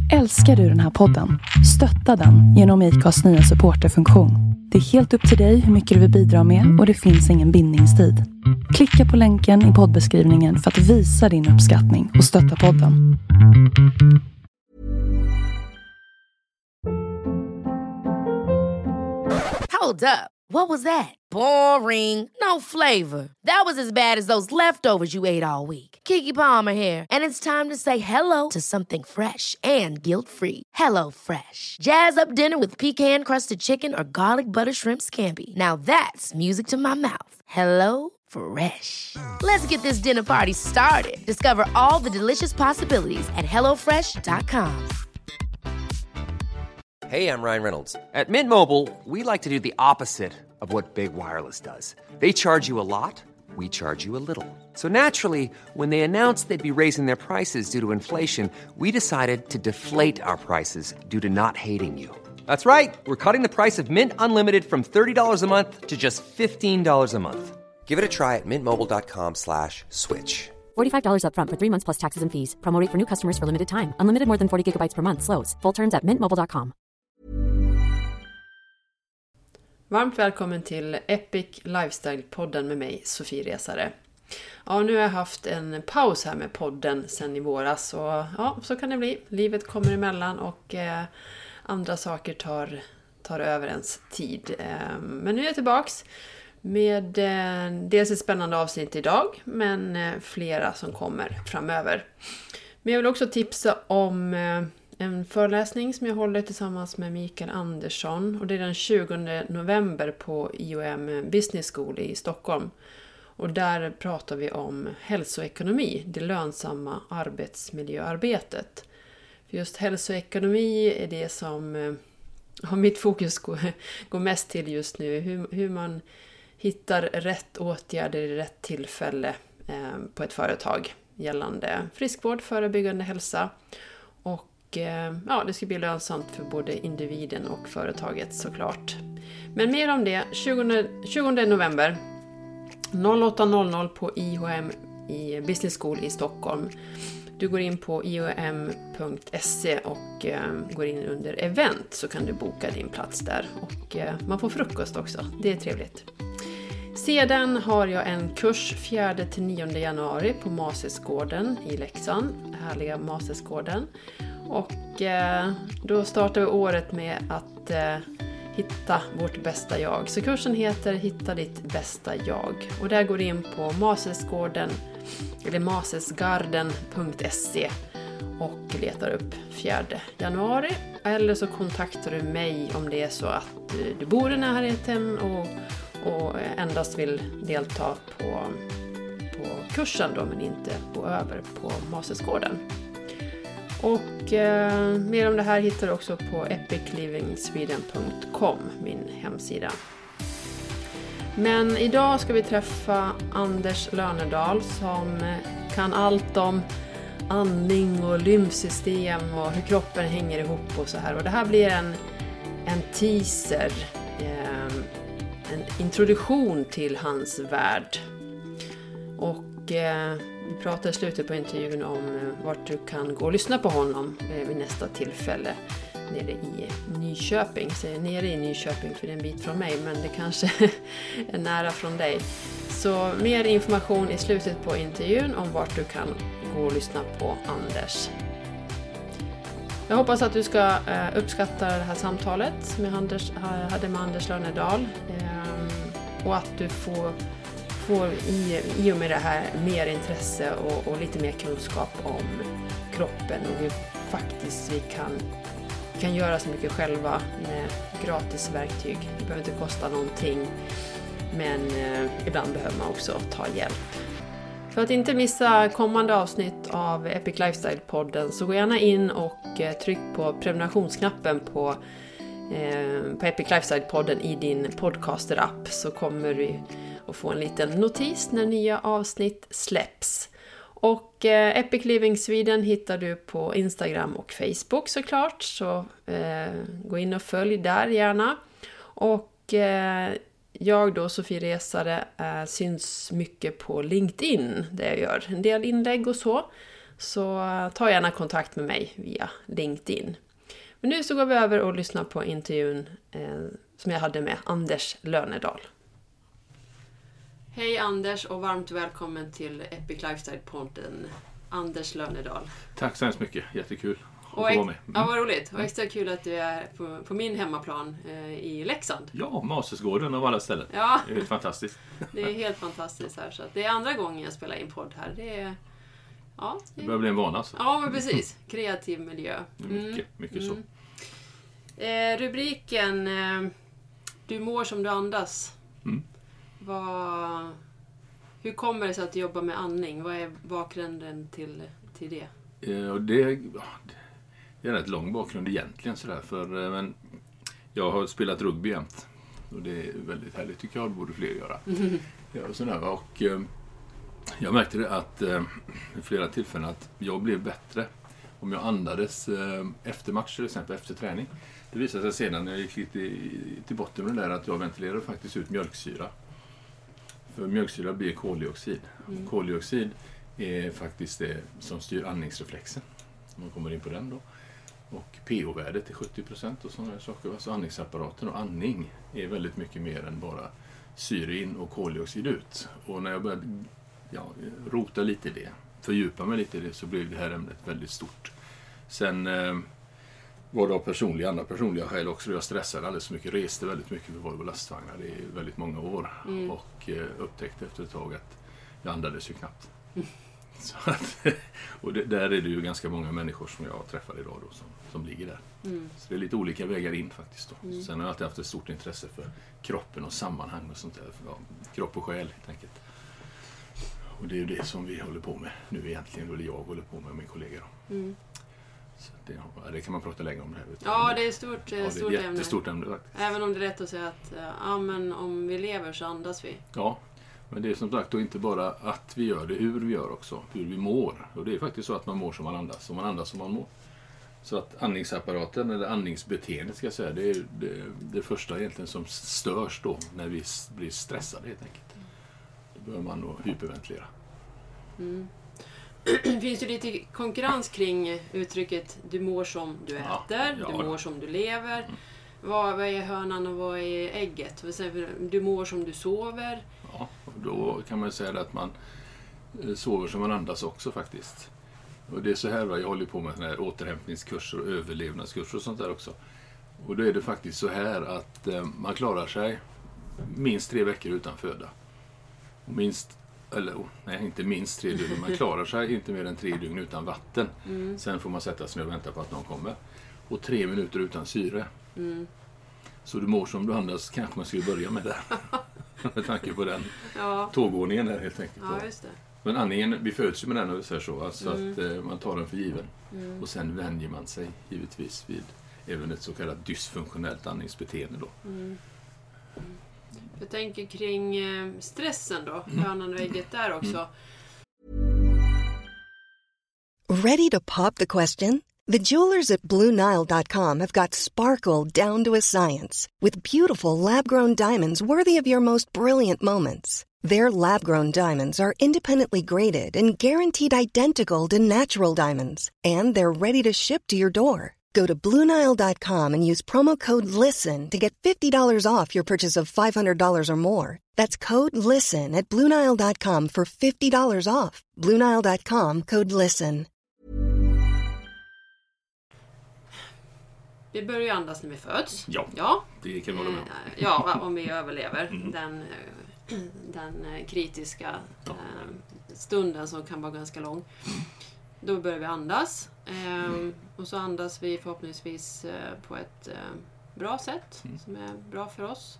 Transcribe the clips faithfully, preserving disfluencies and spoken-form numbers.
Älskar du den här podden? Stötta den genom I C A:s nya supporterfunktion. Det är helt upp till dig hur mycket du vill bidra med och det finns ingen bindningstid. Klicka på länken i poddbeskrivningen för att visa din uppskattning och stötta podden. Hold up. What was that? Boring. No flavor. That was as bad as those leftovers you ate all week. Keke Palmer here, and it's time to say hello to something fresh and guilt-free. Hello Fresh. Jazz up dinner with pecan-crusted chicken or garlic butter shrimp scampi. Now that's music to my mouth. Hello Fresh. Let's get this dinner party started. Discover all the delicious possibilities at hello fresh dot com. Hey, I'm Ryan Reynolds. At Mint Mobile, we like to do the opposite of what Big Wireless does. They charge you a lot, we charge you a little. So naturally, when they announced they'd be raising their prices due to inflation, we decided to deflate our prices due to not hating you. That's right. We're cutting the price of Mint Unlimited from thirty dollars a month to just fifteen dollars a month. Give it a try at mintmobile.com slash switch. forty-five dollars up front for three months plus taxes and fees. Promo rate for new customers for limited time. Unlimited more than forty gigabytes per month. Slows full terms at mint mobile dot com. Varmt välkommen till Epic Lifestyle-podden med mig, Sofie Resare. Ja, nu har jag haft en paus här med podden sedan i våras. Och ja, så kan det bli. Livet kommer emellan och eh, andra saker tar, tar över ens tid. Eh, men nu är jag tillbaks med eh, dels ett spännande avsnitt idag, men eh, flera som kommer framöver. Men jag vill också tipsa om eh, en föreläsning som jag håller tillsammans med Mikael Andersson. Och det är den tjugonde november på I O M Business School i Stockholm. Och där pratar vi om hälsoekonomi, det lönsamma arbetsmiljöarbetet. För just hälsoekonomi är det som eh, har mitt fokus går, går mest till just nu. Hur, hur man hittar rätt åtgärder i rätt tillfälle eh, på ett företag gällande friskvård, förebyggande hälsa. Och ja, det ska bli lönsamt för både individen och företaget såklart. Men mer om det tjugonde november åtta noll noll på I H M i Business School i Stockholm. Du går in på i o m punkt se och går in under event så kan du boka din plats där. Och man får frukost också, det är trevligt. Sedan har jag en kurs fjärde till nionde januari på Masesgården i Leksand, härliga Masesgården. Och eh, då startar vi året med att eh, hitta vårt bästa jag. Så kursen heter Hitta ditt bästa jag. Och där går du in på Masesgården eller masesgarden punkt se och letar upp fjärde januari. Eller så kontaktar du mig om det är så att du, du bor i närheten och, och endast vill delta på, på kursen då, men inte gå över på Masesgården. Och eh, mer om det här hittar du också på epic living sweden punkt com, min hemsida. Men idag ska vi träffa Anders Lörnedal som kan allt om andning och lymfsystem och hur kroppen hänger ihop och så här. Och det här blir en, en teaser, eh, en introduktion till hans värld. Och eh, vi pratar i slutet på intervjun om vart du kan gå och lyssna på honom vid nästa tillfälle nere i Nyköping. Så jag är nere i Nyköping för det är en bit från mig, men det kanske är nära från dig. Så mer information i slutet på intervjun om vart du kan gå och lyssna på Anders. Jag hoppas att du ska uppskatta det här samtalet som jag hade med Anders Lörnedal och att du får får i, i och med det här mer intresse och, och lite mer kunskap om kroppen och hur faktiskt vi kan, kan göra så mycket själva med gratis verktyg. Det behöver inte kosta någonting, men eh, ibland behöver man också ta hjälp. För att inte missa kommande avsnitt av Epic Lifestyle-podden så gå gärna in och eh, tryck på prenumerationsknappen på, eh, på Epic Lifestyle-podden i din podcaster-app så kommer du och få en liten notis när nya avsnitt släpps. Och eh, Epic Living Sweden hittar du på Instagram och Facebook såklart. Så eh, gå in och följ där gärna. Och eh, jag då, Sofie Resare, eh, syns mycket på LinkedIn där jag gör en del inlägg och så. så ta gärna kontakt med mig via LinkedIn. Men nu så går vi över och lyssnar på intervjun eh, som jag hade med Anders Lönedal. Hej Anders och varmt välkommen till Epic Lifestyle-podden Anders Lönedal. Tack så hemskt mycket, jättekul att få och vara med. Mm. Ja, vad roligt. Och extra kul att du är på, på min hemmaplan eh, i Leksand. Ja, Mastersgården av alla ställen. Ja. Det är helt fantastiskt. Det är helt fantastiskt här. Så att det är andra gången jag spelar in podd här. Det är... Ja, det, det börjar bli en vana. Alltså. Ja, men precis. Kreativ miljö. Mm. Mycket, mycket mm. så. Eh, rubriken eh, Du mår som du andas. Mm. Vad, hur kommer det sig att du jobbar med andning? Vad är bakgrunden till, till det? Eh, och det, ja, det är en rätt lång bakgrund egentligen. Sådär, för, eh, men jag har spelat rugby jämt. Och det är väldigt härligt tycker jag. Det borde fler göra. Mm. Ja, och sådär, och, eh, jag märkte det att eh, vid flera tillfällen att jag blev bättre om jag andades eh, efter match till exempel, efter träning. Det visade sig sedan när jag gick lite i, till botten med det där att jag ventilerade faktiskt ut mjölksyra. För mjölksyra blir koldioxid. Mm. Koldioxid är faktiskt det som styr andningsreflexen. Om man kommer in på den då. Och pH-värdet är sjuttio procent och sådana saker. Så andningsapparaten och andning är väldigt mycket mer än bara syre in och koldioxid ut. Och när jag började ja, rota lite i det, fördjupa mig lite i det, så blev det här ämnet väldigt stort. Sen eh, var det av personliga, andra personliga skäl också. Jag stressade alldeles för mycket, reste väldigt mycket för Volvo lastvagnar i väldigt många år. Mm. Och eh, upptäckte efter ett tag att jag andades ju knappt. Mm. Så att, och det, där är det ju ganska många människor som jag träffar idag då, som, som ligger där. Mm. Så det är lite olika vägar in faktiskt. Då. Mm. Sen har jag alltid haft ett stort intresse för kroppen och sammanhang och sånt där. För, ja, kropp och själ helt enkelt. Och det är ju det som vi håller på med nu egentligen, eller jag håller på med och min kollega. Mm. Så det, det kan man prata länge om det här. Ja, det är ett stort, ja, stort det är ett jättestort ämne. ämne Även om det är rätt att säga att ja, men om vi lever så andas vi. Ja, men det är som sagt då inte bara att vi gör det, hur vi gör också, hur vi mår. Och det är faktiskt så att man mår som man andas, som man andas som man mår. Så att andningsapparaten, eller andningsbeteendet ska jag säga, det är det, det första egentligen som störs då när vi blir stressade helt enkelt. Då bör man då hyperventilera. Mm. Det finns ju lite konkurrens kring uttrycket du mår som du äter, ja, ja, du mår som du lever. Mm. Vad, vad är hönan och vad är ägget? Du mår som du sover. Ja, och då kan man säga att man sover som man andas också faktiskt. Och det är så här, jag håller på med såna här återhämtningskurser och överlevnadskurser och sånt där också. Och då är det faktiskt så här att eh, man klarar sig minst tre veckor utan föda. Och minst, eller nej, inte minst tre dygn, man klarar sig inte mer än tre dygn utan vatten. Mm. Sen får man sätta sig ner och vänta på att någon kommer. Och tre minuter utan syre. Mm. Så du mår som du andas, kanske man skulle börja med det. Med tanke på den ja. tågordningen där helt enkelt. Ja, just det. Men andningen, vi föds ju med den och så, så alltså mm. att eh, man tar den för given. Mm. Och sen vänjer man sig givetvis vid även ett så kallat dysfunktionellt andningsbeteende då. Mm. Mm. Jag tänker kring eh, stressen då, mm. hönan och ägget där också. Mm. Ready to pop the question? The jewelers at Blue Nile dot com have got sparkle down to a science with beautiful lab-grown diamonds worthy of your most brilliant moments. Their lab-grown diamonds are independently graded and guaranteed identical to natural diamonds, and they're ready to ship to your door. Go to Blue Nile dot com and use promo code LISTEN to get fifty dollars off your purchase of five hundred dollars or more. That's code LISTEN at Blue Nile dot com for fifty dollars off. Blue Nile dot com, code LISTEN. Vi börjar ju andas när vi föds. Ja, ja. det kan man hålla med. Ja, om vi överlever mm. den, den kritiska ja. stunden som kan vara ganska lång. Då börjar vi andas. Mm. Och så andas vi förhoppningsvis på ett bra sätt mm. som är bra för oss.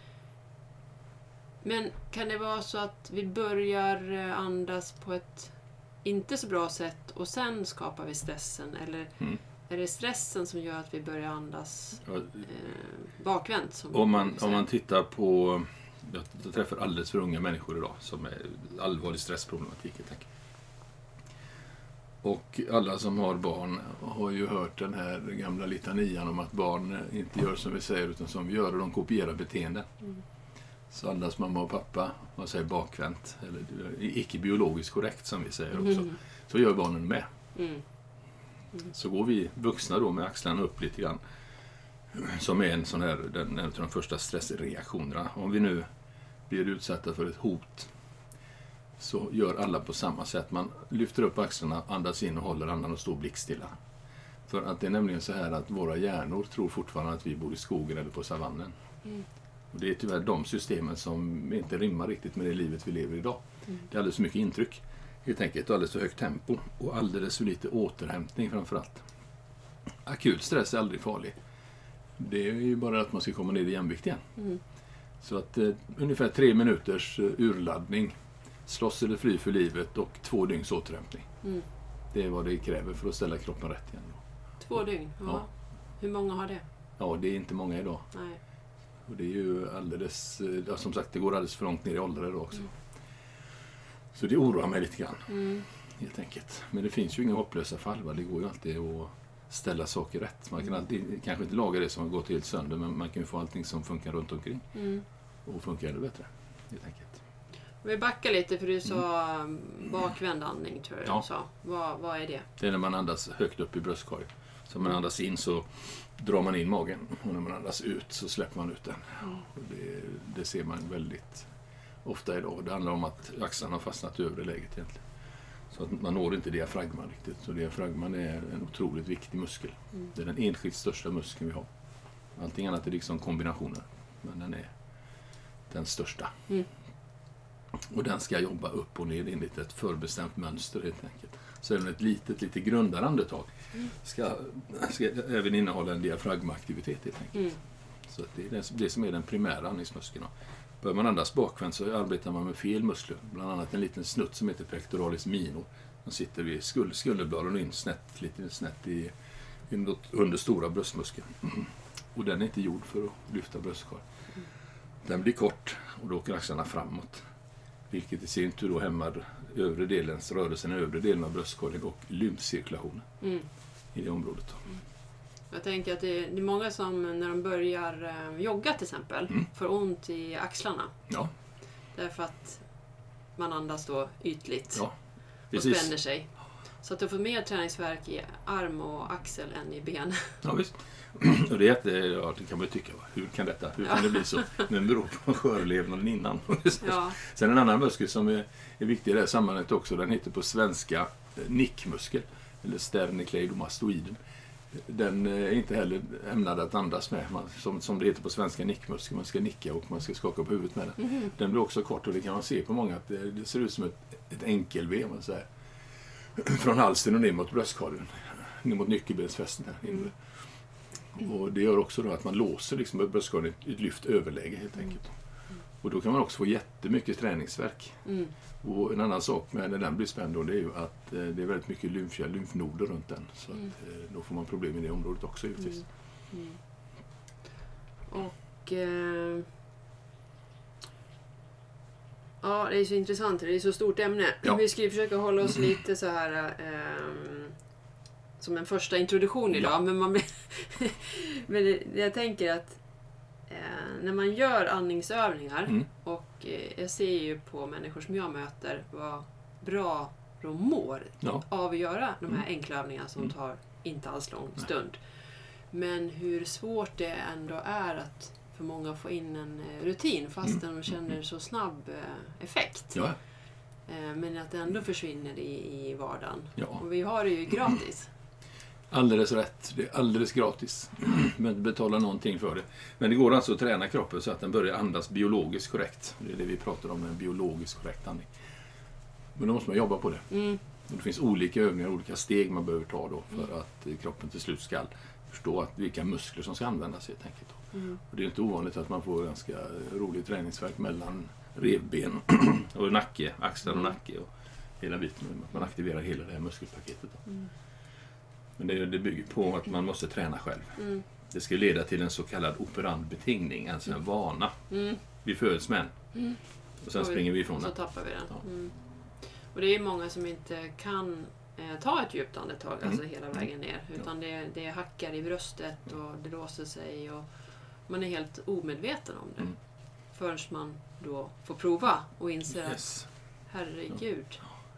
Men kan det vara så att vi börjar andas på ett inte så bra sätt och sen skapar vi stressen? Eller mm. är det stressen som gör att vi börjar andas ja. eh, bakvänt? Som om, man, om man tittar på... Jag, jag träffar alldeles för unga människor idag som är allvarlig stressproblematik. Jag tänker. Och alla som har barn har ju hört den här gamla litanian om att barn inte gör som vi säger utan som vi gör, och de kopierar beteenden. Mm. Så andas mamma och pappa, man säger bakvänt, eller icke biologiskt korrekt som vi säger också. Mm. Så gör barnen med. Mm. Mm. Så går vi vuxna då med axlarna upp lite grann. Som är en sån här, den, en av de första stressreaktionerna. Om vi nu blir utsatta för ett hot, så gör alla på samma sätt. Man lyfter upp axlarna, andas in och håller andan och står blickstilla. För att det är nämligen så här att våra hjärnor tror fortfarande att vi bor i skogen eller på savannen. Mm. Och det är tyvärr de systemen som inte rimmar riktigt med det livet vi lever idag. Mm. Det är alldeles för mycket intryck. Helt enkelt alldeles för högt tempo och alldeles för lite återhämtning framförallt. Akut stress är aldrig farlig. Det är ju bara att man ska komma ner i jämvikt igen. Mm. Så att eh, ungefär tre minuters uh, urladdning, slåss eller fly för livet och två dygns återhämtning. Mm. Det är vad det kräver för att ställa kroppen rätt igen. Då. Två dygn? Ja. Ja. Hur många har det? Ja, det är inte många idag. Nej. Och det är ju alldeles, ja, som sagt, det går alldeles för långt ner i åldrar idag också. Mm. Så det oroar mig lite grann, mm. helt enkelt. Men det finns ju inga hopplösa fall, va? Det går ju alltid att ställa saker rätt. Man kan alltid, kanske inte laga det som har gått helt sönder, men man kan ju få allting som funkar runt omkring. Mm. Och funkar ännu bättre, helt enkelt. Vi backar lite, för du sa mm. bakvänd andning, tror jag. Ja. Sa. Vad, vad är det? Det är när man andas högt upp i bröstkorgen. Så när man andas in så drar man in magen, och när man andas ut så släpper man ut den. Mm. Och det, det ser man väldigt ofta idag. Det handlar om att axlarna har fastnat i övre läget egentligen. Så att man når inte diafragman riktigt. Så diafragman är en otroligt viktig muskel. Mm. Det är den enskilt största muskeln vi har. Allting annat är liksom kombinationer. Men den är den största. Mm. Och den ska jobba upp och ner enligt ett förbestämt mönster helt enkelt. Så även ett litet, lite grundare andetag ska, ska även innehålla en diafragmaaktivitet helt enkelt. Mm. Så att det är det, det som är den primära andningsmuskeln. Bör man andas bakvänt så arbetar man med fel muskler. Bland annat en liten snutt som heter pectoralis minor. Den sitter vid skul- skulderbladen och in snett, lite snett i, in under stora bröstmuskeln. Mm. Och den är inte gjord för att lyfta bröstkorg. Den blir kort och då åker axlarna framåt. Vilket i sin tur då hämmar övre delens rörelsen, övre delen av bröstkorgen och lymfcirkulationen mm. i det området. Då. Mm. Jag tänker att det är, det är många som när de börjar eh, jogga till exempel mm. får ont i axlarna. Ja. Därför att man andas då ytligt ja, och spänner sig. Så att du får mer träningsvärk i arm och axel än i ben. Ja visst. Och det är jätte, ja, det kan man ju tycka, hur kan detta, hur kan ja. det bli så? Men det beror på skörlevnaden innan. Ja. Sen en annan muskel som är, är viktig i det här sammanhanget också, den heter på svenska eh, nickmuskel, eller sternekleidomastoiden. Den är inte heller ämnad att andas med, man, som, som det heter på svenska nickmuskel, man ska nicka och man ska skaka på huvudet med den. Mm. Den blir också kort och det kan man se på många, att det, det ser ut som ett, ett enkel-V, man säger. Från halsen och ner mot bröstkorgen, ner mot nyckelbensfästen här inne. Mm. Och det gör också då att man låser liksom bröstkorgen i ett lyft överläge helt enkelt. Mm. Och då kan man också få jättemycket träningsvärk. Mm. Och en annan sak med när den blir spänd då, det är ju att eh, det är väldigt mycket lymfkärl, lymfnoder runt den. Så mm. att, eh, då får man problem i det området också givetvis. Mm. Mm. Och eh, ja, det är så intressant, det är så stort ämne. Ja. Vi ska försöka hålla oss lite så här eh, som en första introduktion idag. Ja. Men, man, men det, jag tänker att eh, när man gör andningsövningar mm. och eh, jag ser ju på människor som jag möter vad bra de mår ja. av att göra de här mm. enkla övningarna som mm. tar inte alls lång stund. Nej. Men hur svårt det ändå är att för många få in en rutin fast mm. de känner så snabb effekt. Ja. Eh, men att det ändå försvinner i, i vardagen. Ja. Och vi har det ju gratis. Alldeles rätt. Det är alldeles gratis. Men betala någonting för det. Men det går alltså att träna kroppen så att den börjar andas biologiskt korrekt. Det är det vi pratar om, en biologiskt korrekt andning. Men då måste man jobba på det. Mm. Och det finns olika övningar, olika steg man behöver ta då för mm. att kroppen till slut ska förstå att vilka muskler som ska användas helt enkelt. Mm. Och det är inte ovanligt att man får ganska rolig träningsvärk mellan revben och nacke, axlar och mm. nacke och hela biten. Man aktiverar hela det här muskelpaketet då. Mm. Men det, det bygger på att man måste träna själv. Mm. Det ska leda till en så kallad operant betingning, alltså en vana. Mm. Vi föds med mm. och sen och vi, springer vi ifrån den. Så tappar vi den. Ja. Mm. Och det är många som inte kan eh, ta ett djupt andetag, mm. alltså hela vägen ner. Utan ja. det, det hackar i bröstet och det låser sig och man är helt omedveten om det. Mm. Förrän man då får prova och inser yes. att herregud. Ja.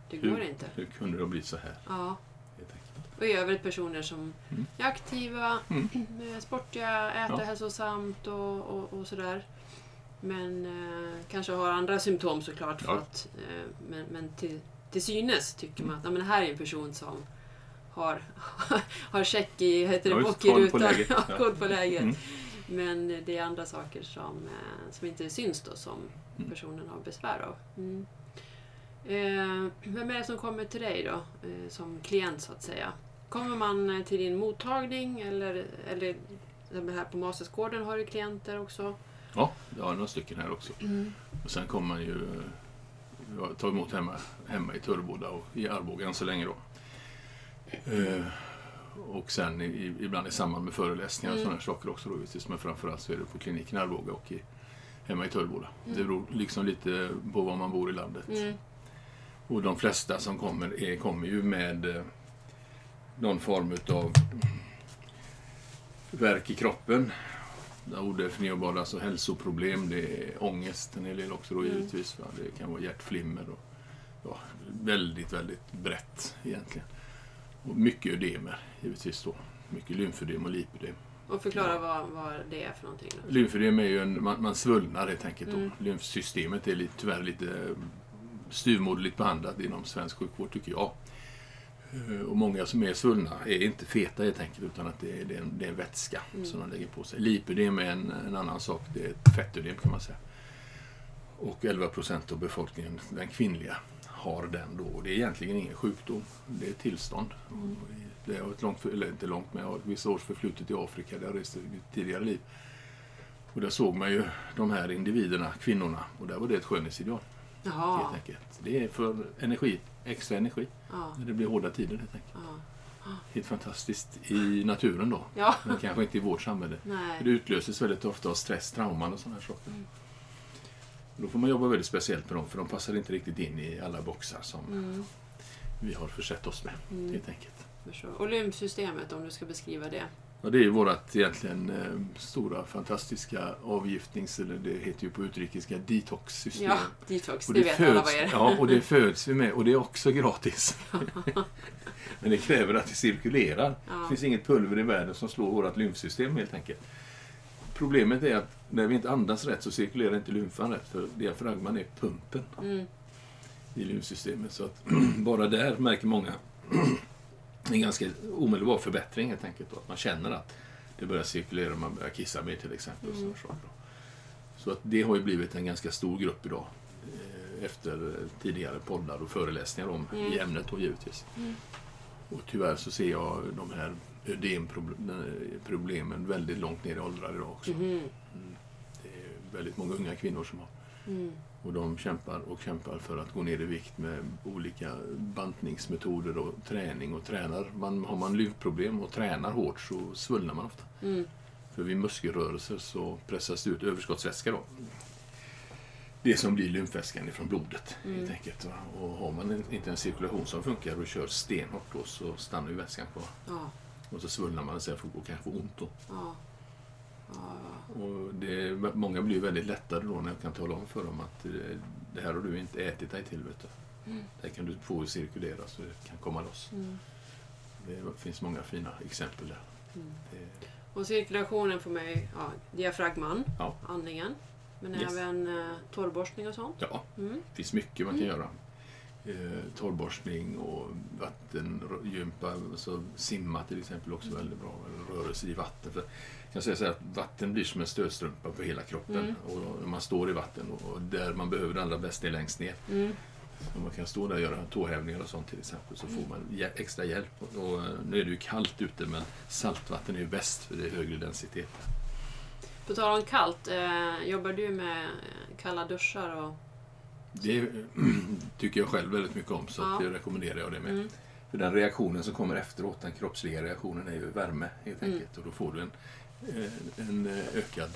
det hur, går inte. Hur kunde det bli så här? Ja. Och i övrigt personer som mm. är aktiva, mm. sportiga, äter ja. hälsosamt och, och, och sådär. Men eh, kanske har andra symptom såklart. Ja. För att, eh, men men till, till synes tycker man att ja, men här är en person som har, har check i, heter det, ja, bock i rutan. Ja, koll på läget. Mm. Men det är andra saker som, eh, som inte syns då, som mm. personen har besvär av. Mm. Eh, vem är det som kommer till dig då, eh, som klient så att säga? Kommer man till din mottagning eller, eller här på Mastersgården har du klienter också? Ja, jag har några stycken här också. Mm. Och sen kommer man ju ta emot hemma, hemma i Töreboda och i Arboga än så länge då. Eh, och sen i, ibland i samband med föreläsningar och mm. sådana saker också då, men framförallt så är det på kliniken i Arboga och i, hemma i Töreboda. Mm. Det beror liksom lite på var man bor i landet. Mm. Och de flesta som kommer är, kommer ju med eh, någon form av värk i kroppen. Odefinierbara, alltså hälsoproblem, det är ångest en hel del också då mm. givetvis. Va? Det kan vara hjärtflimmer och ja, väldigt, väldigt brett egentligen. Och mycket ödemer givetvis då. Mycket lymfödem och lipödem. Och förklara ja. vad, vad det är för någonting då. Lymfödem är ju en, man, man svullnar helt enkelt då. Mm. Lymfsystemet är lite, tyvärr lite styrmoderligt behandlat inom svensk sjukvård tycker jag. Och många som är svullna är inte feta helt enkelt, utan att det är, det är, en, det är en vätska mm. som de lägger på sig. Lipödem är en, en annan sak, det är ett fettödem kan man säga. Och elva procent av befolkningen, den kvinnliga, har den då. Det är egentligen ingen sjukdom, det är ett tillstånd. Mm. Det är ett långt, eller inte långt, men jag har vissa års förflutet i Afrika, där jag reste i mitt tidigare liv. Och där såg man ju de här individerna, kvinnorna, och där var det ett skönhetsideal. Jaha. Helt enkelt. Det är för energi, extra energi. Ja. När det blir hårda tider helt enkelt. Ja. Helt fantastiskt i naturen då. Ja. Men kanske inte i vårt samhälle. Nej. Det utlöses väldigt ofta av stress, trauman och sådana här saker. Mm. Då får man jobba väldigt speciellt med dem, för de passar inte riktigt in i alla boxar som mm. vi har försett oss med. Mm. Helt enkelt. Och lymfsystemet, om du ska beskriva det. Ja, det är ju vårt egentligen eh, stora fantastiska avgiftnings, eller det heter ju på utrikiska detox-system. Ja, detox, och det, det vet föds, alla vad är. Ja, och det föds vi med, och det är också gratis. Men det kräver att det cirkulerar. Ja. Det finns inget pulver i världen som slår vårt lymfsystem helt enkelt. Problemet är att när vi inte andas rätt så cirkulerar inte lymfan rätt, för diafragman är pumpen mm. i lymfsystemet. Så att bara där märker många en ganska omedelbar förbättring helt enkelt då, att man känner att det börjar cirkulera och man börjar kissa mer till exempel. Mm. Och så, så att det har ju blivit en ganska stor grupp idag eh, efter tidigare poddar och föreläsningar om mm. i ämnet då givetvis. Mm. Och tyvärr så ser jag de här ödemproblemen väldigt långt ner i åldrar idag också. Mm. Mm. Det är väldigt många unga kvinnor som har. Mm. Och de kämpar och kämpar för att gå ner i vikt med olika bantningsmetoder och träning och tränar. Man, har man lymfproblem och tränar hårt så svullnar man ofta. Mm. För vid muskelrörelser så pressas det ut överskottsvätska då. Det som blir lymfvätskan ifrån blodet mm. helt enkelt. Och har man inte en cirkulation som funkar och kör stenhårt då så stannar ju vätskan kvar. Ja. Och så svullnar man sig och kanske får ont då. Ja. Och det, många blir väldigt lättade då när jag kan tala om för dem att det här har du inte ätit dig till, vet du. Mm. Det kan du få cirkulera så det kan komma loss. Mm. Det finns många fina exempel där. Mm. Det... Och cirkulationen får mig ja, diafragman, ja. andningen, men yes. även eh, torrborstning och sånt. Ja, mm. det finns mycket man kan mm. göra. Eh, torrborstning och vattengympa, alltså simma till exempel också mm. väldigt bra, rörelse i vatten. För jag kan säga så här att vatten blir som en stödstrumpa för hela kroppen mm. och man står i vatten och där man behöver det allra bästa är längst ner. Mm. Om man kan stå där och göra tåhävningar och sånt till exempel så får man extra hjälp. Och nu är det ju kallt ute, men saltvatten är ju bäst för det är högre densitet. På tal om kallt, eh, jobbar du med kalla duschar och det tycker jag själv väldigt mycket om, så ja. att jag rekommenderar jag det med. Mm. För den reaktionen som kommer efteråt, den kroppsliga reaktionen, är ju värme helt enkelt. Mm. Och då får du en, en ökad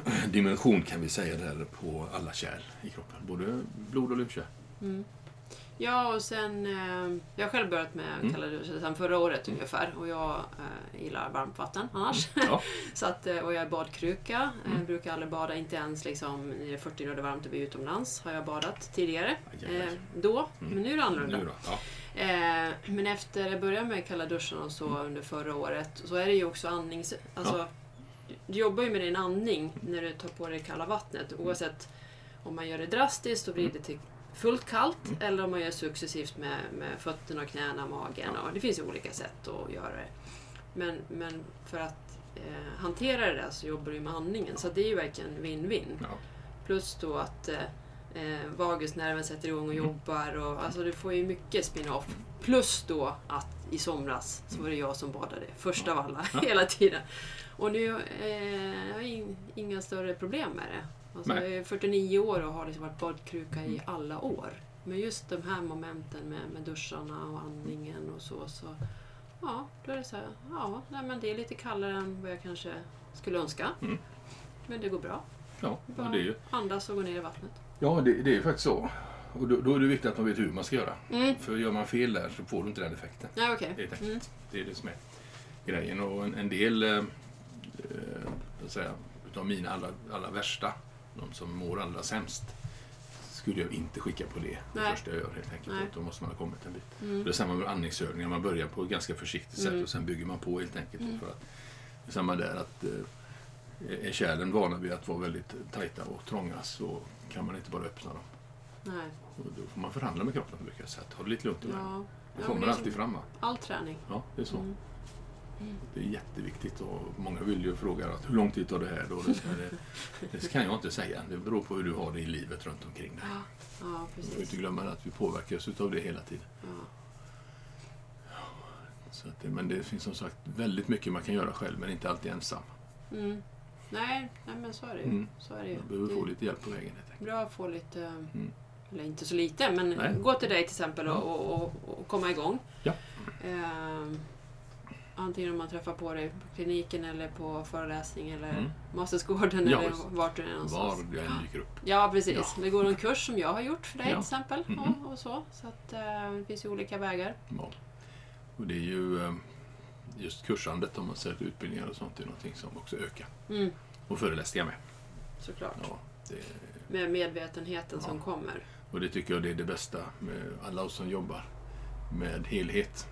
dimension kan vi säga där på alla kärl i kroppen. Både blod och lymfkärl. Mm. Ja, och sen... Eh, jag har själv börjat med mm. kalla dusch sedan förra året mm. ungefär. Och jag eh, gillar varmt vatten annars. Ja. Så att, och jag är badkruka. Mm. Jag brukar aldrig bada, inte ens liksom, när det är fyrtio grader varmt och vi är utomlands. Har jag badat tidigare. Eh, då, mm. men nu är det annorlunda. Nu då, ja. eh, men efter jag började med kalla duschen och så mm. under förra året. Så är det ju också andnings... Alltså, ja. Du jobbar ju med din andning när du tar på dig kalla vattnet. Oavsett om man gör det drastiskt och vrider till fullt kallt mm. eller om man gör successivt med, med fötterna, knäna, magen. Ja. Och det finns ju olika sätt att göra det. Men, men för att eh, hantera det där så jobbar du med andningen. Så det är ju verkligen win-win. Ja. Plus då att eh, vagusnerven sätter igång och jobbar. Och, alltså du får ju mycket spin-off. Plus då att i somras så var det jag som badade. Först av alla, ja. hela tiden. Och nu eh, har jag inga större problem med det. Alltså, jag är fyrtionio år och har liksom varit badkruka i alla år. Men just de här momenten med, med duscharna och andningen och så, så ja, då är det så här, ja, nej, men det är lite kallare än vad jag kanske skulle önska. Mm. Men det går bra. Ja, bara det är ju... andas och gå ner i vattnet. Ja, det, det är faktiskt så. Och då, då är det viktigt att man vet hur man ska göra. Mm. För gör man fel där så får du inte den effekten. Ja, okej. Okay. Det, mm. det är det som är grejen. Och en, en del, eh, att säga, utav mina allra, allra värsta, de som mår allra sämst, skulle jag inte skicka på det. Det Nej. första jag gör helt enkelt. Då måste man ha kommit en bit. Mm. Det är samma med andningsövningar. Man börjar på ett ganska försiktigt sätt mm. och sen bygger man på helt enkelt. Mm. För att, det är samma där att eh, är kärlen vana vid att vara väldigt tajta och trånga så kan man inte bara öppna dem. Nej. Och då får man förhandla med kroppen brukar jag säga. Ha det lite lugnt i ja. världen. Det kommer ja, alltid fram. Va? All träning. Ja, det är så. Mm. Mm. Det är jätteviktigt och många vill ju fråga att hur lång tid tar det här då? Det, det, det kan jag inte säga. Det beror på hur du har det i livet runt omkring dig. Ja, ja, precis. Du får inte glömma att vi påverkas av det hela tiden. Ja. Så att det, men det finns som sagt väldigt mycket man kan göra själv men inte alltid ensam. Mm. Nej, nej, men så är det ju. Mm. Så är det ju. Man behöver det få lite hjälp på vägen. Bra att få lite, mm. eller inte så lite, men nej. gå till dig till exempel och, ja. och, och, och komma igång. Ja. Eh, antingen om man träffar på dig på kliniken eller på föreläsning eller mm. Mastersgården ja, eller vart du är någonstans. Var jag än dyker upp. Ja, precis. Ja. Det går en kurs som jag har gjort för dig ja. till exempel. Mm. Och, och så. Så att, eh, det finns ju olika vägar. Ja. Och det är ju just kursandet om man säger utbildningar och sånt är någonting som också ökar. Mm. Och föreläsningar med. Såklart. Ja, det... Med medvetenheten ja. som kommer. Och det tycker jag det är det bästa med alla oss som jobbar med helhet.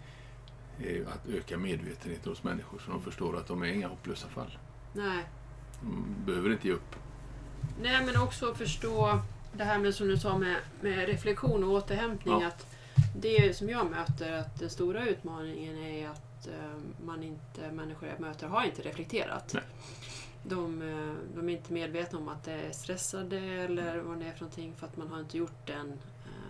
Är att öka medvetenheten hos människor så de förstår att de är inga hopplösa fall. Nej. De behöver inte ge upp. Nej, men också förstå det här med som du sa med, med reflektion och återhämtning. Ja. Att det är som jag möter att den stora utmaningen är att uh, man inte, människor jag möter har inte reflekterat. Nej. De, uh, de är inte medvetna om att det är stressade eller vad det är för någonting för att man har inte gjort den, uh,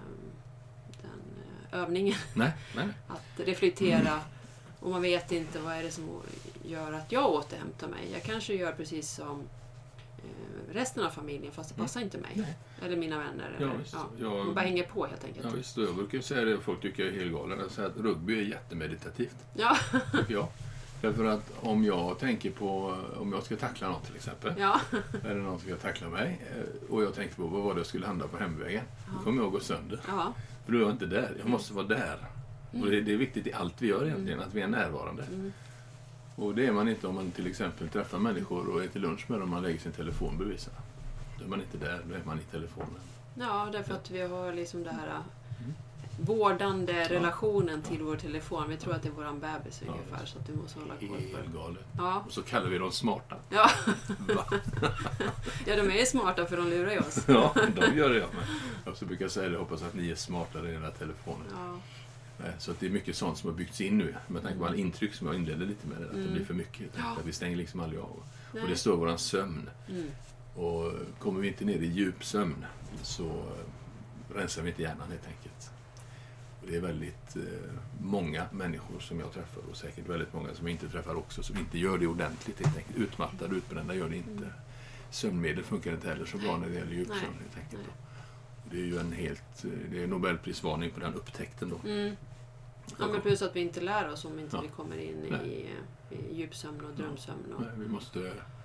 den uh, övningen. Nej, nej. Att reflektera mm. och man vet inte vad är det som gör att jag återhämtar mig. Jag kanske gör precis som uh, resten av familjen fast det passar mm. inte mig. Nej. Eller mina vänner. Ja, eller, visst. Ja. Jag, man bara hänger på helt enkelt. Ja, visst. Jag brukar säga det folk tycker jag är helt galen. Jag säger att rugby är jättemeditativt. Ja. Tycker jag. Därför att om jag tänker på, om jag ska tackla något till exempel. Ja. Eller någon ska tackla mig. Och jag tänker på vad var det jag skulle handla på hemvägen. Ja. Då kommer jag gå sönder. Ja. För då är jag inte där. Jag måste vara där. Mm. Och det, det är viktigt i allt vi gör egentligen. Mm. Att vi är närvarande. Mm. Och det är man inte om man till exempel träffar människor och äter lunch med dem. Man lägger sin telefon bredvid sig. Då är man inte där. Då är man i telefonen. Ja, därför att vi har liksom det här mm. vårdande ja. relationen till ja. vår telefon. Vi tror att det är våran bebis ja, ungefär just. Så att du måste hålla koll på det. Helt galet. Ja. Och så kallar vi dem smarta. Ja. Ja, de är smarta för de lurar ju oss. Ja, de gör det. Ja. Men jag så brukar säga det, hoppas att ni är smartare i era telefoner. Ja. Så att det är mycket sånt som har byggts in nu. Med tanke på alla intryck som jag inledde lite med det. Att mm. det blir för mycket. Ja. Att vi stänger liksom aldrig av. Nej. Och det står våran sömn. Mm. Och kommer vi inte ner i djup sömn så rensar vi inte hjärnan helt enkelt. Och det är väldigt eh, många människor som jag träffar och säkert väldigt många som jag inte träffar också som inte gör det ordentligt helt enkelt. Utmattade, utbrända gör det inte. Mm. Sömnmedel funkar inte heller så bra när det gäller djupsömn helt enkelt. Då. Det är ju en helt, det är Nobelprisvarning på den upptäckten då. Mm. Ja, men plus att vi inte lär oss om inte ja. vi kommer in i, i djupsömn och drömsömn. Och... Nej, vi måste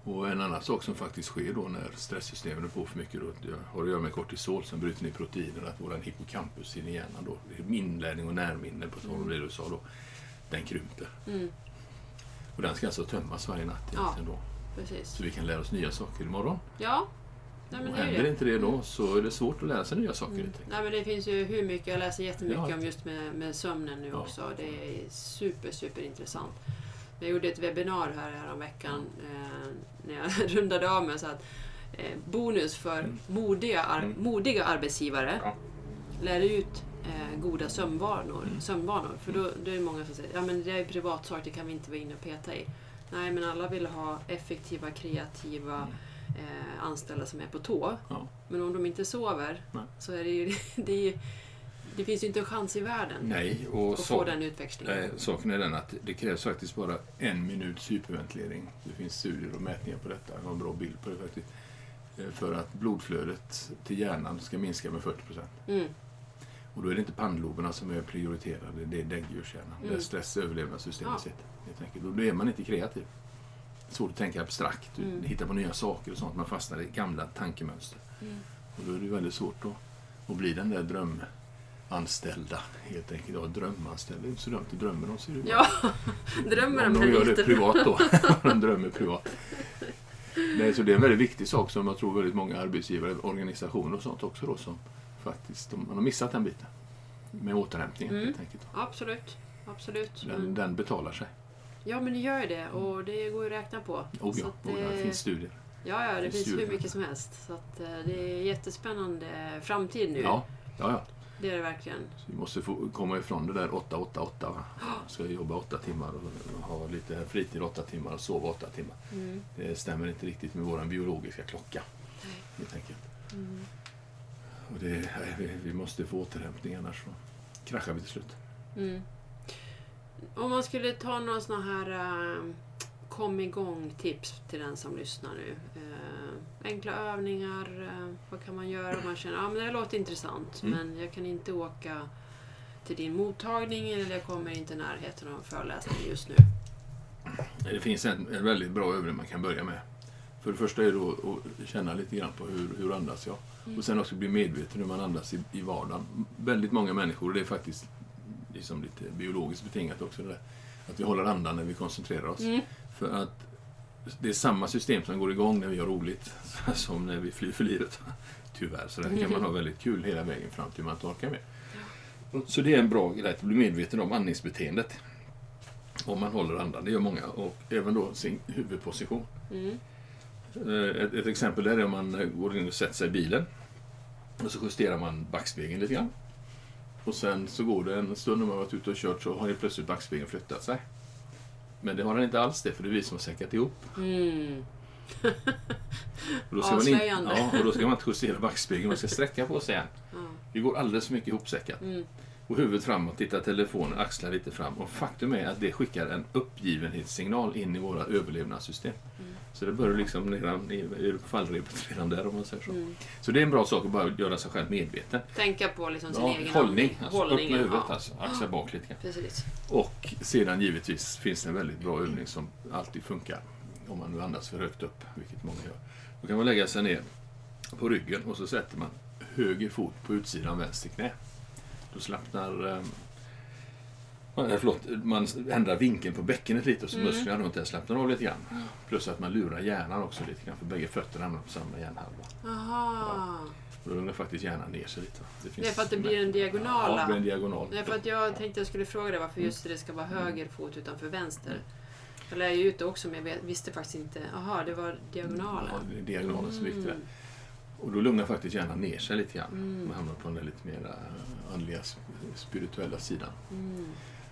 Och en annan sak som faktiskt sker då när stresssystemet är på för mycket då, har att göra med kortisol som bryter ner proteiner, att våran hippocampus i hjärnan då, minlärning och närminne på tal om det du sa då, den krymper. Mm. Och den ska alltså tömmas varje natt egentligen ja, då. Precis. Så vi kan lära oss nya saker imorgon. Ja. Nej, men och det händer det. inte det då så är det svårt att lära sig nya saker. Mm. Nej, men det finns ju hur mycket, jag läser jättemycket ja. om just med, med sömnen nu ja. också. Det är super, super intressant. Jag gjorde ett webbinar här, här om veckan eh, när jag rundade av med så att eh, bonus för mm. modiga, ar- mm. modiga arbetsgivare ja. lär ut eh, goda sömnvanor, mm. sömnvanor. För då, då är det många som säger ja men det är privatsak, det kan vi inte vara inne och peta i. Nej, men alla vill ha effektiva, kreativa mm. eh, anställda som är på tå. Ja. Men om de inte sover Nej. så är det ju... Det, är ju, det finns ju inte en chans i världen Nej, och att så, få den utväxlingen. Nej, saken är den att det krävs faktiskt bara en minuts hyperventilering. Det finns studier och mätningar på detta. Jag har en bra bild på det faktiskt. För att blodflödet till hjärnan ska minska med fyrtio procent. Mm. Och då är det inte pannloberna som är prioriterade, det är däggdjurshjärnan. Mm. Det är stress- och överlevnadssystemet ja. sitt. Och då är man inte kreativ. Det är svårt att tänka abstrakt, du mm. hittar på nya saker och sånt. Man fastnar i gamla tankemönster. Mm. Och då är det väldigt svårt att, att bli den där drömanställda, helt enkelt. Ja, drömanställda, det är inte så dumt, drömmer de ser ut. Ja, drömmer de de gör lite. det privat då, de drömmer privat. Nej, så det är en väldigt viktig sak som jag tror väldigt många arbetsgivare, organisationer och sånt också då, som faktiskt, de, man har missat den biten med återhämtningen mm. helt enkelt. Absolut, absolut. Den, mm. den betalar sig. Ja, men det gör ju det och det går att räkna på. Oh ja, så oh, det finns studier. Ja, ja, det, det finns studier. hur mycket som helst. Så att, det är jättespännande framtid nu. Ja, ja, ja. Det är det verkligen. Så vi måste få komma ifrån det där åtta åtta åtta. Ska jobba åtta timmar och ha lite fritid åtta timmar och sova åtta timmar. Mm. Det stämmer inte riktigt med vår biologiska klocka. Nej. Helt enkelt. Mm. Och det, vi, vi måste få återhämtning, annars så kraschar vi till slut. Mm. Om man skulle ta några såna här äh, kom igång tips till den som lyssnar nu. Äh, enkla övningar, äh, vad kan man göra om man känner, ja ah, men det låter intressant mm. men jag kan inte åka till din mottagning eller jag kommer inte i närheten av en föreläsning just nu. Det finns en, en väldigt bra övning man kan börja med. För det första är det att känna lite grann på hur, hur andas jag. Mm. Och sen också bli medveten hur man andas i, i vardagen. Väldigt många människor, och det är faktiskt liksom lite biologiskt betingat också det där, att vi håller andan när vi koncentrerar oss. Mm. För att det är samma system som går igång när vi har roligt som när vi flyr för livet. Tyvärr, så där kan man ha väldigt kul hela vägen fram till man inte orkar med. Så det är en bra grej att bli medveten om andningsbeteendet. Om man håller andan, det gör många. Och även då sin huvudposition. Mm. Ett, ett exempel där är om man går in och sätter sig i bilen. Och så justerar man backspegeln lite grann. Och sen så går det en stund när man har varit ute och kört, så har ju plötsligt backspegeln flyttat sig. Men det har den inte alls det, för det är vi som har säckat ihop. Mm. och, då ska man in, ja, och då ska man inte justera backspegeln, man ska sträcka på sig igen. Mm. Det går alldeles för mycket ihopsäckat. Mm. Och huvudet framåt, titta telefonen, axlar lite fram. Och faktum är att det skickar en uppgivenhetssignal in i våra överlevnadssystem. Mm. Så det börjar liksom redan, är på fallrepet redan där, om man säger så. Mm. Så det är en bra sak att bara göra sig själv medveten. Tänka på liksom sin ja, egen hållning. Alltså hållning. Öppna huvudet, ja. alltså, axla bak lite grann. Precis. Och sedan givetvis finns det en väldigt bra övning som alltid funkar. Om man nu andas för högt upp, vilket många gör. Då kan man lägga sig ner på ryggen och så sätter man höger fot på utsidan vänster knä. Då slappnar eh, förlåt, man ändrar vinkeln på bäckenet lite och så mm. musklerna runt där slappnar av lite grann. Mm. Plus att man lurar hjärnan också lite grann, för bägge fötterna hamnar på samma hjärnhalva. Aha. Ja. Och då lugnar faktiskt hjärnan ner sig lite. Det, finns det är för att det blir en diagonal. Ja, det blir en diagonal. Det är för att jag tänkte jag skulle fråga dig varför just det ska vara höger fot utanför vänster. Mm. Jag lär ju ut det också, men jag visste faktiskt inte. Aha, det var diagonalen. Ja, det är diagonalen som är viktig där. Och då lugnar faktiskt hjärnan ner sig lite grann. Mm. Man hamnar på den lite mer andliga, spirituella sidan. Mm.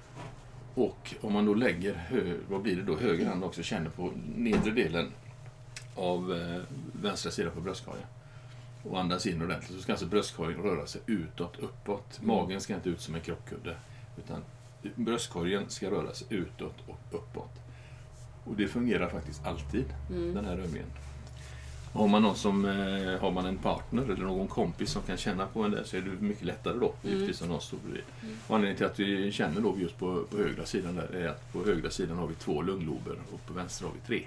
Och om man då lägger, hö- vad blir det då? Höger hand också känner på nedre delen av eh, vänstra sidan på bröstkorgen. Och andas in ordentligt. Så ska alltså bröstkorgen röra sig utåt, uppåt. Mm. Magen ska inte ut som en krockkudde. Utan bröstkorgen ska röra sig utåt och uppåt. Och det fungerar faktiskt alltid, mm. den här övningen. Har man någon som, eh, har man en partner eller någon kompis som kan känna på en där, så är det mycket lättare då, mm. givetvis som någon står bredvid. Mm. Och anledningen till att vi känner då just på, på högra sidan där är att på högra sidan har vi två lunglober och på vänstra har vi tre.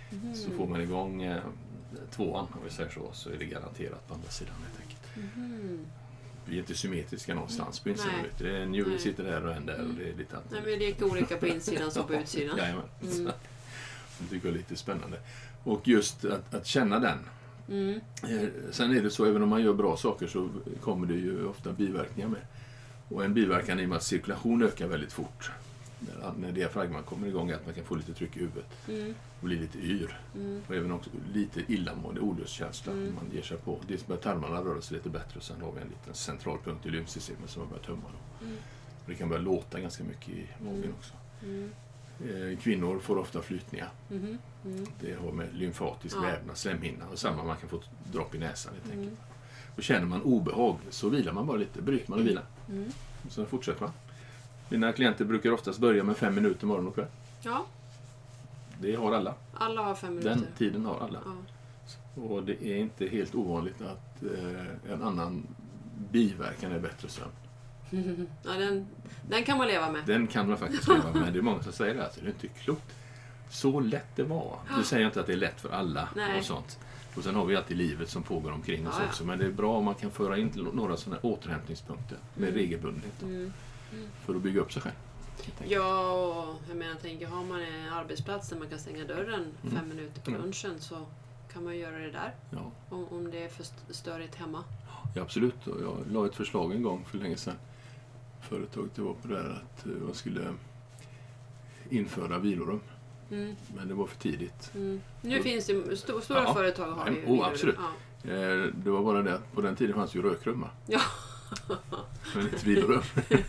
Mm. Så får man igång eh, tvåan, om vi säger så, så är det garanterat på andra sidan helt enkelt. Mm. Vi är inte symmetriska någonstans på insidan. Vet du. Det är en hjul sitter där och en där och det är lite annat. Nej, men det är inte olika på insidan som på utsidan. Jajamän. Mm. Det tycker jag är lite spännande. Och just att, att känna den. Mm. Sen är det så, även om man gör bra saker så kommer det ju ofta biverkningar med. Och en biverkan i och med att cirkulation ökar väldigt fort. När, när diafragman kommer igång är att man kan få lite tryck i huvudet. Mm. Och bli lite yr. Mm. Och även också lite illamående, olustkänsla. Mm. Man ger sig på. Det börjar tarmarna röra sig lite bättre och sen har vi en liten centralpunkt i lymfsystemet som man börjar tömma. Då. Mm. Och det kan börja låta ganska mycket i magen mm. också. Mm. Kvinnor får ofta flytningar. Mm. Mm. Det har med lymfatisk ja. vävnad, slemhinna och samma, man kan få dropp i näsan helt enkelt. Mm. Och känner man obehag så vilar man bara lite, bryter man och vilar. Mm. Och sen fortsätter man. Mina klienter brukar oftast börja med fem minuter morgon och kväll. Ja. Det har alla. Alla har fem minuter. Den tiden har alla. Ja. Och det är inte helt ovanligt att eh, en annan biverkan är bättre sömn. Mm. Ja, den, den kan man leva med. Den kan man faktiskt leva med. Det är många som säger det. Alltså, det är inte klokt. Så lätt det var. Du säger inte att det är lätt för alla. Nej. Och sånt. Och sen har vi alltid livet som pågår omkring oss ja, också. Men det är bra om man kan föra in några sådana återhämtningspunkter med mm. regelbundenhet. Mm. Mm. För att bygga upp sig själv. Ja, och jag menar, tänker, har man en arbetsplats där man kan stänga dörren mm. fem minuter på lunchen mm. så kan man göra det där. Ja. Om, om det är för störigt hemma. Ja, absolut. Och jag la ett förslag en gång för länge sedan. Företaget det var på det här att man skulle införa vilorum. Mm. Men det var för tidigt. Mm. Nu och, finns det st- stora ja, företag har ju vilorum. Oh, absolut. Ja. Det var bara det att på den tiden fanns ju rökrum. Ja. Men inte vilorum.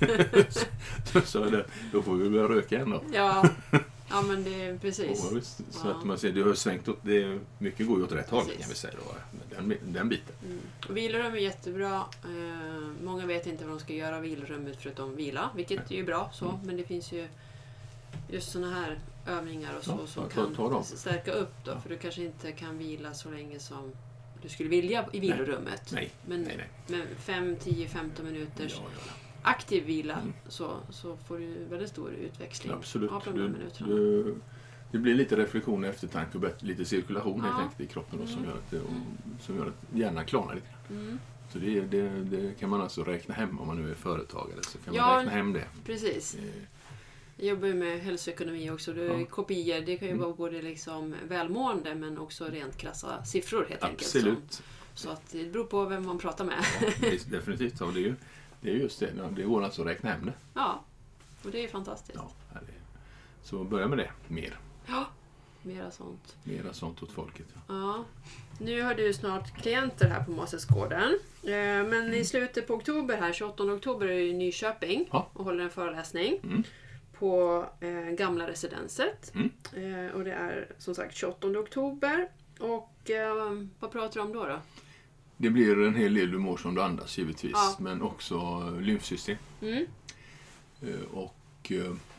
så, så det, då får vi börja röka igen då. Ja. Ja, men det är precis. Oh, visst. Så ja. Att man ser, det har svängt åt, det är, mycket går ju åt rätt håll kan vi säga då. Den, den biten. Mm. Vilorum är jättebra. Eh, många vet inte vad de ska göra vilorummet förutom vila, vilket är ju bra så. Mm. Men det finns ju just såna här övningar och så ja, som kan ta stärka upp då. Ja. För du kanske inte kan vila så länge som du skulle vilja i vilorummet. Nej. Men, nej, nej. men fem, tio, femton minuters ja, ja. aktiv vila mm. så, så får du väldigt stor utväxling. Absolut. Av de du, du, det blir lite reflektion och eftertanke och bättre, lite cirkulation ja. helt enkelt i kroppen då, mm. som, gör att det, och, som gör att hjärnan klarnar lite grann. Mm. Så det, det, det kan man alltså räkna hem om man nu är företagare så kan ja, man räkna hem det. Precis. Eh. Jag jobbar ju med hälsoekonomi också. Det ja. Kopior, det kan ju mm. vara både liksom välmående men också rent krassa siffror helt Absolut. enkelt. Absolut. Så, så att det beror på vem man pratar med. Ja, definitivt. Ja, det är ju det är just det. Det går alltså att räkna hem det. Ja, och det är fantastiskt. Ja, det är. Så börja med det. Mer. Ja, mera sånt. Mera sånt åt folket. Ja. Ja. Nu har du snart klienter här på Mosesgården. Men mm. i slutet på oktober här, tjugoåttonde oktober är du i Nyköping ja. och håller en föreläsning. Mm. På eh, gamla residenset. Mm. Eh, och det är som sagt tjugoåttonde oktober. Och eh, vad pratar du om då då? Det blir en hel del humor som du andas givetvis. Ja. Men också lymfsystem. Mm. Eh, och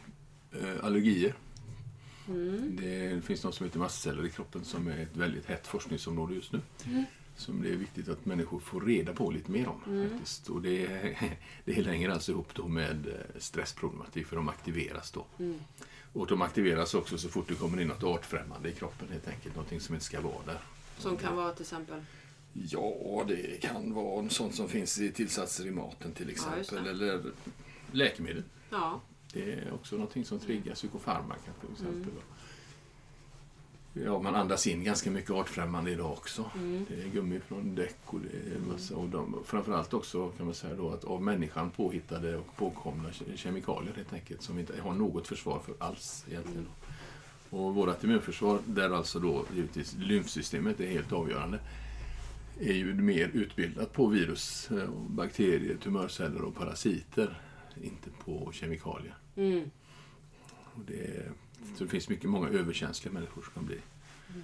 eh, allergier. Mm. Det finns något som heter mastceller i kroppen som är ett väldigt hett forskningsområde just nu. Mm. Som det är viktigt att människor får reda på lite mer om. Mm. Faktiskt. Och det, det hänger alltså ihop då med stressproblematik för de aktiveras då. Mm. Och de aktiveras också så fort det kommer in något artfrämmande i kroppen helt enkelt. Någonting som inte ska vara där. Som kan vara till exempel? Ja, det kan vara sånt som finns i tillsatser i maten till exempel. Ja, eller läkemedel. Ja. Det är också någonting som triggar psykofarmaka till exempel. Mm. Ja, man andas in ganska mycket artfrämmande idag också. Mm. Det är gummi från däck och det är massa, och de, framförallt också kan man säga då att av människan påhittade och påkomna kemikalier helt enkelt som inte har något försvar för alls egentligen. Mm. Och vårt immunförsvar, där alltså då givetvis lymfsystemet är helt avgörande, är ju mer utbildat på virus, bakterier, tumörceller och parasiter, inte på kemikalier. Mm. Och det, så det finns mycket många överkänsliga människor som kan bli mm.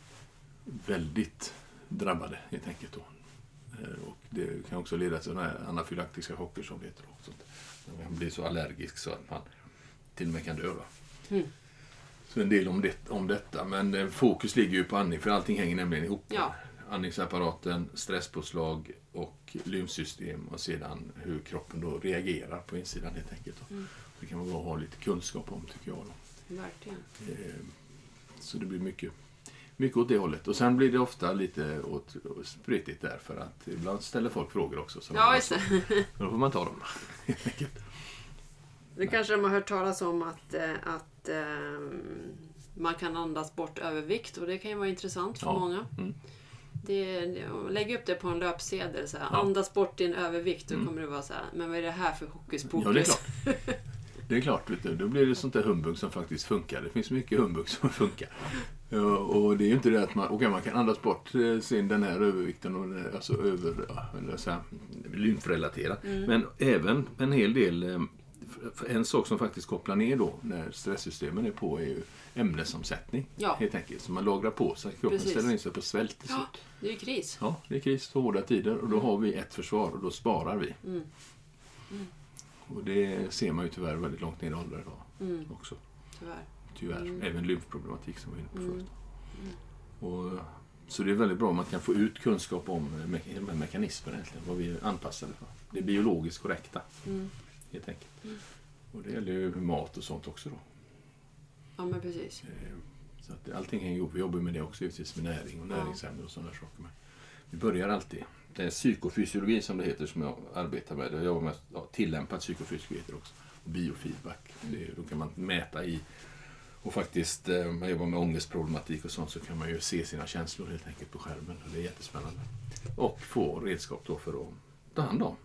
väldigt drabbade helt enkelt då. Och det kan också leda till sådana här anafylaktiska chocker som det heter också. Man blir så allergisk så att man till och med kan dö. Mm. Så en del om, det, om detta, men fokus ligger ju på andning för allting hänger nämligen ihop. Ja. Andningsapparaten, stresspåslag och lymfsystem och sedan hur kroppen då reagerar på insidan helt enkelt. Mm. Det kan man bara ha lite kunskap om tycker jag då. Verkligen. Så det blir mycket, mycket åt det hållet. Och sen blir det ofta lite åt, spritigt där för att ibland ställer folk frågor också. Så ja, just det. Då får man ta dem. Det kanske de har hört talas om att, att um, man kan andas bort övervikt och det kan ju vara intressant för ja. många. Mm. Det, lägg upp det på en löpsedel så här, ja. andas bort din övervikt, då mm. kommer det vara så här, men vad är det här för hokus pokus? Ja, det är klart. Det är klart, vet du. Då blir det sånt där humbug som faktiskt funkar. Det finns mycket humbug som funkar. Och det är ju inte det att man, okay, man kan andas bort sin, den här övervikten och alltså över, eller så här, lymfrelaterat. Mm. Men även en hel del, en sak som faktiskt kopplar ner då när stresssystemen är på är ju ämnesomsättning. Ja. Helt enkelt. Så man lagrar på sig, kroppen Precis. ställer in sig på svält till ja, det är kris. Ja, det är kris för hårda tider och då mm. har vi ett försvar och då sparar vi. Mm. Mm. Och det ser man ju tyvärr väldigt långt ner i åldern idag mm. också. Tyvärr. Tyvärr. Mm. Även lymfproblematik som vi var inne på mm. förut. Mm. Och, så det är väldigt bra om man kan få ut kunskap om me- me- mekanismer egentligen. Vad vi är anpassade för. Det är biologiskt korrekta. Mm. Helt enkelt. Mm. Och det gäller ju mat och sånt också då. Ja, men precis. Så att allting hänger ihop. Vi jobbar med det också givetvis med näring och näringsämnen och sådana saker. Men vi börjar alltid. Det är psykofysiologi som det heter som jag arbetar med. Jag jobbar med ja, tillämpat psykofysiologi också. Och biofeedback. Det, då kan man mäta i och faktiskt eh, man jobbar med ångestproblematik och sånt så kan man ju se sina känslor helt enkelt på skärmen. Och det är jättespännande. Och få redskap då för att ta hand om.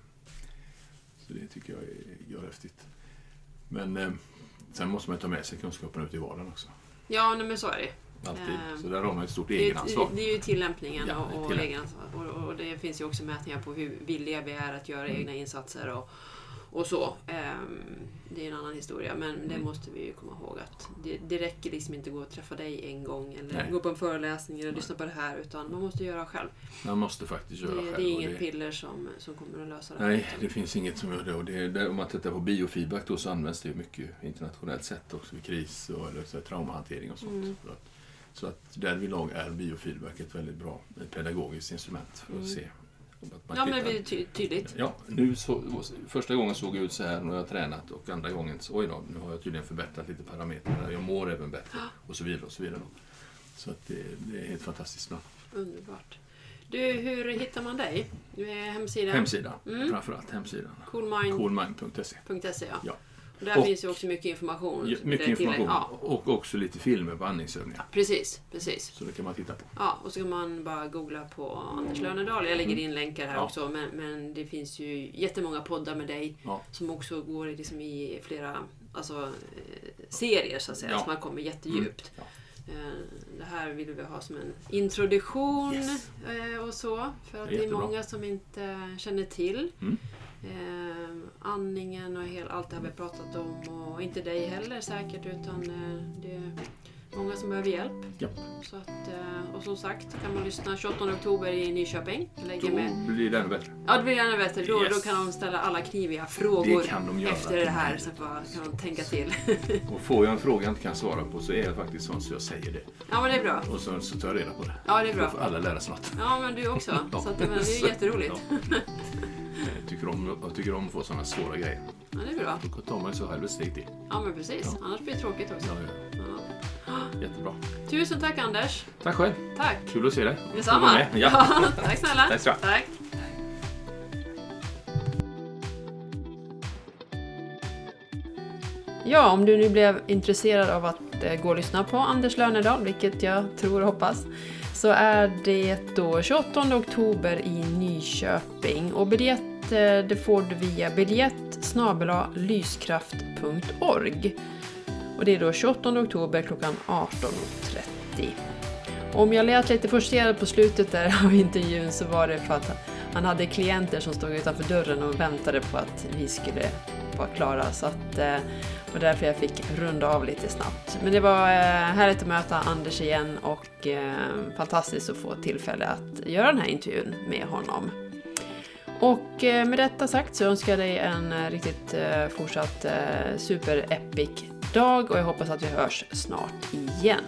Så det tycker jag är, gör häftigt. Men eh, sen måste man ta med sig kunskapen ut i vardagen också. Ja, men så är det. Alltid. Så där har man ett stort det är, egenansvar. Det är ju tillämpningen ja, och, och tillämp- egenansvar. Och, och det finns ju också mätningar på hur villiga vi är att göra mm. egna insatser och, och så. Um, det är en annan historia. Men mm. det måste vi ju komma ihåg att det, det räcker liksom inte att gå och träffa dig en gång eller Nej. gå på en föreläsning eller Nej. lyssna på det här, utan man måste göra själv. Man måste faktiskt göra det, själv. Det är inget det... piller som, som kommer att lösa det. Nej, det finns inget som gör det. Och det är, där, om man tittar på biofeedback då så används det ju mycket internationellt sett också vid kris och eller så här, traumahantering och sånt. Mm. Så att, Så att därvidlag är biofeedback ett väldigt bra ett pedagogiskt instrument för att mm. se. Att man ja, men det är ty- tydligt. Ja, nu så, första gången såg jag ut så här när jag har tränat och andra gången så, oj då, nu har jag tydligen förbättrat lite parametrar. Jag mår även bättre och så vidare och så vidare. Så att det, det är helt fantastiskt bra. Underbart. Du, hur hittar man dig? Hemsidan? Hemsidan, mm. framförallt hemsidan. Coolmind. coolmind punkt se. ja. ja. Och där och, finns ju också mycket information. Ja, mycket information ja. och också lite filmer på andningsövningar. Precis, precis. Så det kan man titta på. Ja, och så kan man bara googla på Anders Lönedal. Jag lägger in länkar här ja. också. Men, men det finns ju jättemånga poddar med dig ja. som också går liksom i flera alltså, serier så att säga. Ja. Så man kommer jättedjupt. Mm. Ja. Det här vill vi ha som en introduktion yes. och så. För att det är, det är många som inte känner till. Mm. Eh, andningen och hel, allt det har vi pratat om och inte dig heller säkert utan eh, det är många som behöver hjälp. Ja. Så att, eh, och som sagt kan man lyssna tjugoåttonde oktober i Nyköping. Då med. blir det ännu bättre. Ja, det blir ännu bättre. Då, yes. då kan de ställa alla kniviga frågor det kan de göra. efter det här så kan de tänka till. Och får jag en fråga jag inte kan svara på så är jag faktiskt sån så jag säger det. Ja, men det är bra. Och så, så tar jag reda på det. Ja, det är bra. Då får alla lära sig något. Ja, men du också. Så att, men det är jätteroligt. Ja. Jag tycker om, jag tycker om att få sådana svåra grejer. Ja, det är bra. Då tar man ju så här ett steg till. Ja, men precis. Ja. Annars blir det tråkigt också. Ja, ja. Ja. Jättebra. Tusen tack Anders. Tack själv. Tack. Kul att se dig. Detsamma. Ja. Ja. Tack snälla. Tack så. Tack. Ja, om du nu blev intresserad av att gå och lyssna på Anders Lönedal, vilket jag tror och hoppas, så är det då tjugoåttonde oktober i Nyköping. Och biljett det får du via biljett snabel-a lyskraft punkt org. Och det är då tjugoåttonde oktober klockan arton trettio. Om jag lät lite forcerad på slutet där av intervjun så var det för att han hade klienter som stod utanför dörren och väntade på att vi skulle vara klara. Så att, och därför jag fick runda av lite snabbt. Men det var härligt att möta Anders igen och fantastiskt att få tillfälle att göra den här intervjun med honom. Och med detta sagt så önskar jag dig en riktigt fortsatt super-epic dag och jag hoppas att vi hörs snart igen.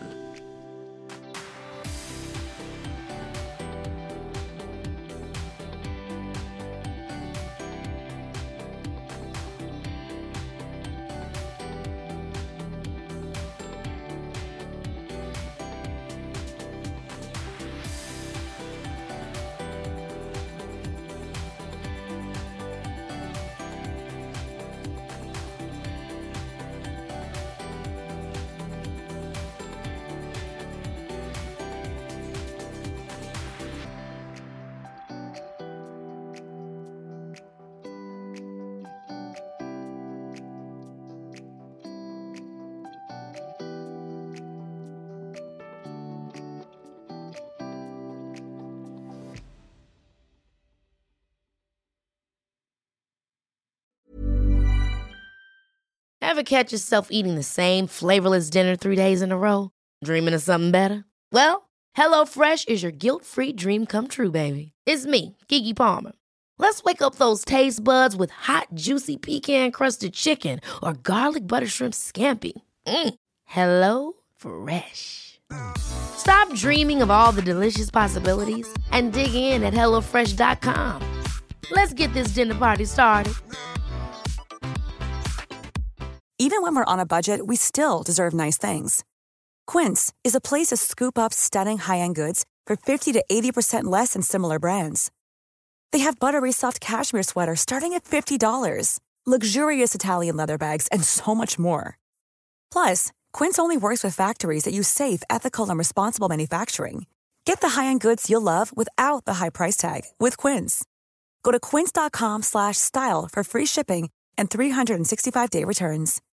Ever catch yourself eating the same flavorless dinner three days in a row? Dreaming of something better? Well, HelloFresh is your guilt-free dream come true, baby. It's me, Keke Palmer. Let's wake up those taste buds with hot, juicy pecan-crusted chicken or garlic butter shrimp scampi. Mm. Hello Fresh. Stop dreaming of all the delicious possibilities and dig in at hello fresh dot com. Let's get this dinner party started. Even when we're on a budget, we still deserve nice things. Quince is a place to scoop up stunning high-end goods for fifty to eighty percent less than similar brands. They have buttery soft cashmere sweaters starting at fifty dollars, luxurious Italian leather bags, and so much more. Plus, Quince only works with factories that use safe, ethical, and responsible manufacturing. Get the high-end goods you'll love without the high price tag with Quince. Go to quince dot com slash style for free shipping and three sixty-five day returns.